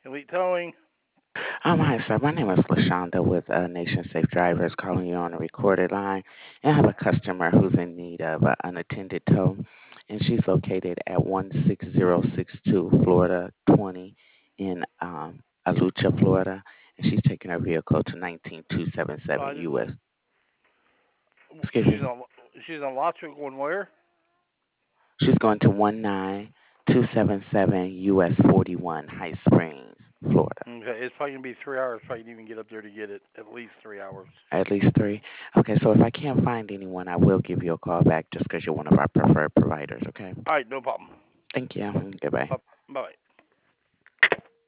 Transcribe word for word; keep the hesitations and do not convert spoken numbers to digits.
Elite Towing. Um, hi, sir. My name is LaShonda with uh, Nation Safe Drivers, calling you on a recorded line. And I have a customer who's in need of uh, unattended tow, and she's located at one six zero six two Florida twenty in um, Alucha, Florida, and she's taking her vehicle to nineteen two seven Uh, seven I just, U S. Excuse she's me. on she's on Lotric going where? She's going to one nine two seven seven U S forty-one High Springs, Florida. Okay, it's probably gonna be three hours. If I can even get up there to get it. At least three hours. At least three. Okay, so if I can't find anyone, I will give you a call back just because you're one of our preferred providers, okay? All right, no problem. Thank you. Goodbye. Bye bye.